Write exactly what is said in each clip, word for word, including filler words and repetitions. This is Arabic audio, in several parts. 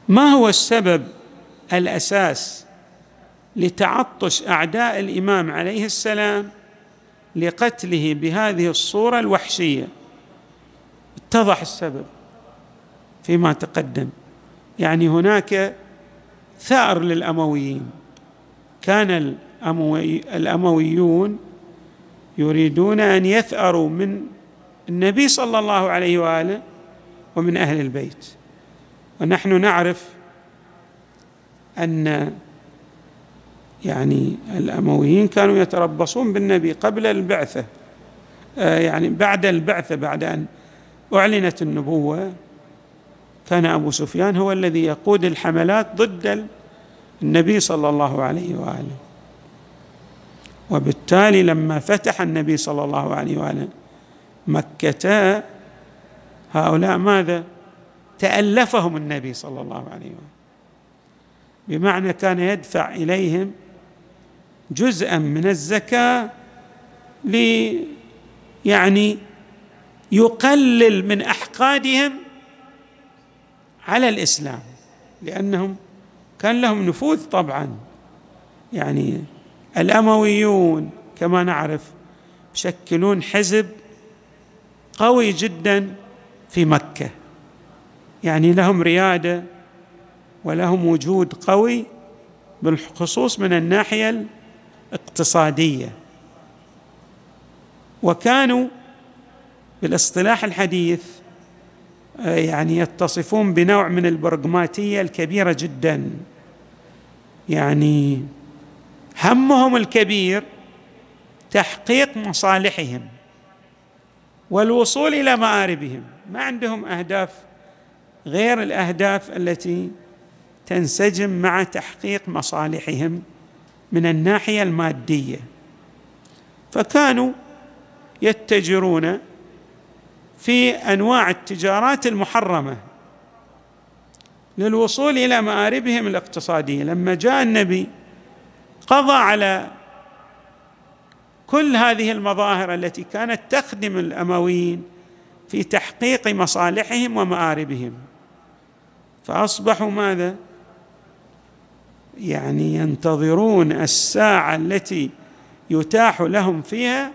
ما هو السبب الأساس لتعطش أعداء الإمام عليه السلام لقتله بهذه الصورة الوحشية؟ اتضح السبب فيما تقدم. يعني هناك ثأر للأمويين، كان الأموي الأمويون يريدون أن يثأروا من النبي صلى الله عليه وآله ومن أهل البيت، ونحن نعرف أن يعني الأمويين كانوا يتربصون بالنبي قبل البعثة، يعني بعد البعثة، بعد أن أعلنت النبوة كان أبو سفيان هو الذي يقود الحملات ضد النبي صلى الله عليه وآله، وبالتالي لما فتح النبي صلى الله عليه وآله مكة هؤلاء ماذا؟ تألفهم النبي صلى الله عليه وآله، بمعنى كان يدفع إليهم جزءا من الزكاة لي يعني يقلل من أحقادهم على الإسلام، لأنهم كان لهم نفوذ طبعا. يعني الأمويون كما نعرف يشكلون حزب قوي جدا في مكة، يعني لهم ريادة ولهم وجود قوي بالخصوص من الناحية الاقتصادية، وكانوا بالاصطلاح الحديث يعني يتصفون بنوع من البرغماتية الكبيرة جدا، يعني همهم الكبير تحقيق مصالحهم والوصول إلى مآربهم، ما عندهم أهداف غير الأهداف التي تنسجم مع تحقيق مصالحهم من الناحية المادية. فكانوا يتجرون في أنواع التجارات المحرمة للوصول إلى مآربهم الاقتصادية. لما جاء النبي قضى على كل هذه المظاهر التي كانت تخدم الأمويين في تحقيق مصالحهم ومآربهم، فأصبحوا ماذا؟ يعني ينتظرون الساعة التي يتاح لهم فيها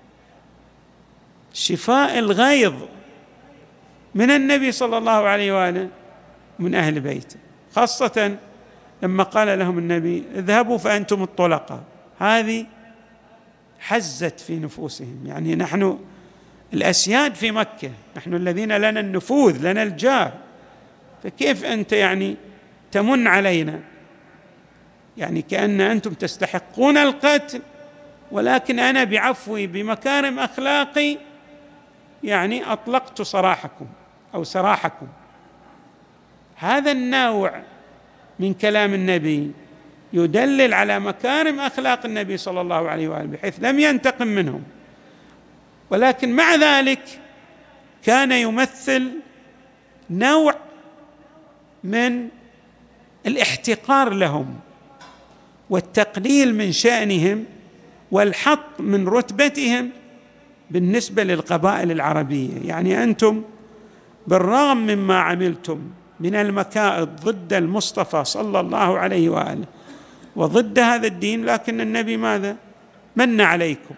شفاء الغيظ من النبي صلى الله عليه وآله من أهل بيته، خاصة لما قال لهم النبي اذهبوا فأنتم الطلقاء. هذه حزت في نفوسهم، يعني نحن الأسياد في مكة، نحن الذين لنا النفوذ، لنا الجاه، فكيف أنت يعني تمن علينا؟ يعني كأن أنتم تستحقون القتل، ولكن أنا بعفوي بمكارم أخلاقي يعني أطلقت سراحكم أو سراحكم. هذا النوع من كلام النبي يدلل على مكارم أخلاق النبي صلى الله عليه وآله، بحيث لم ينتقم منهم، ولكن مع ذلك كان يمثل نوع من الاحتقار لهم والتقليل من شأنهم والحط من رتبتهم بالنسبة للقبائل العربية. يعني أنتم بالرغم مما عملتم من المكائد ضد المصطفى صلى الله عليه وآله وضد هذا الدين، لكن النبي ماذا؟ من عليكم.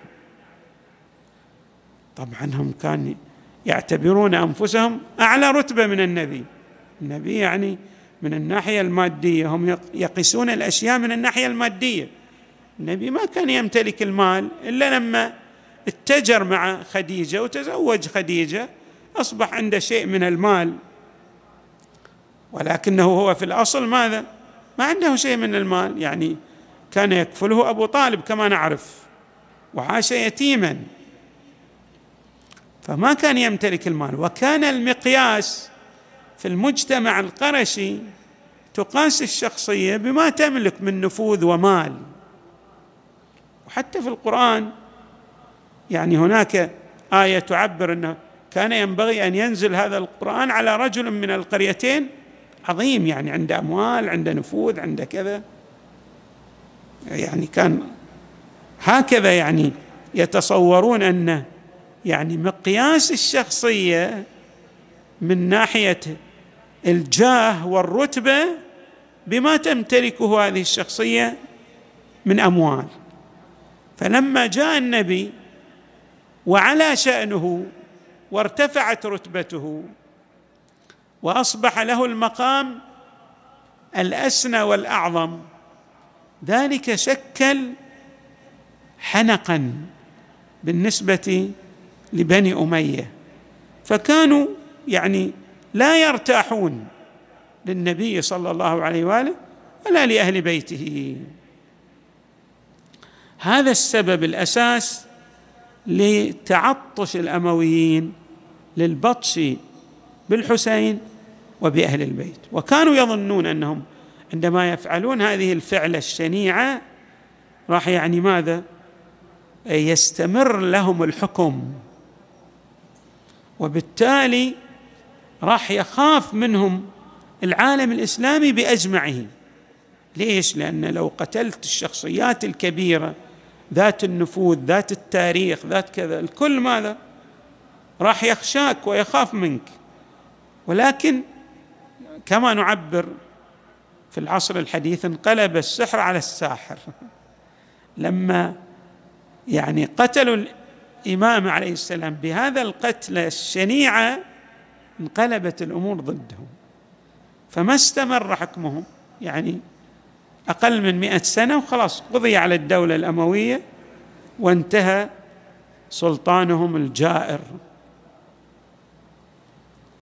طبعا هم كانوا يعتبرون أنفسهم أعلى رتبة من النبي. النبي يعني من الناحية المادية هم يقيسون الأشياء من الناحية المادية. النبي ما كان يمتلك المال إلا لما اتجر مع خديجة وتزوج خديجة أصبح عنده شيء من المال، ولكنه هو في الأصل ماذا؟ ما عنده شيء من المال. يعني كان يكفله أبو طالب كما نعرف، وعاش يتيما، فما كان يمتلك المال. وكان المقياس في المجتمع القرشي تقاس الشخصية بما تملك من نفوذ ومال. وحتى في القرآن يعني هناك آية تعبر أنه كان ينبغي أن ينزل هذا القرآن على رجل من القريتين عظيم، يعني عنده أموال، عنده نفوذ، عنده كذا. يعني كان هكذا يعني يتصورون أن يعني مقياس الشخصية من ناحية الجاه والرتبة بما تمتلكه هذه الشخصية من أموال. فلما جاء النبي وعلى شأنه وارتفعت رتبته وأصبح له المقام الأسنى والأعظم، ذلك شكل حنقا بالنسبة لبني أمية، فكانوا يعني لا يرتاحون للنبي صلى الله عليه وآله ولا لأهل بيته. هذا السبب الأساس لتعطش الأمويين للبطش بالحسين وبأهل البيت، وكانوا يظنون أنهم عندما يفعلون هذه الفعلة الشنيعة راح يعني ماذا؟ يستمر لهم الحكم، وبالتالي راح يخاف منهم العالم الإسلامي بأجمعه. ليش؟ لأن لو قتلت الشخصيات الكبيرة ذات النفوذ ذات التاريخ ذات كذا، الكل ماذا؟ راح يخشاك ويخاف منك. ولكن كما نعبر في العصر الحديث انقلب السحر على الساحر. لما يعني قتلوا الإمام عليه السلام بهذا القتلة الشنيعة انقلبت الأمور ضدهم، فما استمر حكمهم يعني أقل من مئة سنة وخلاص قضي على الدولة الأموية وانتهى سلطانهم الجائر.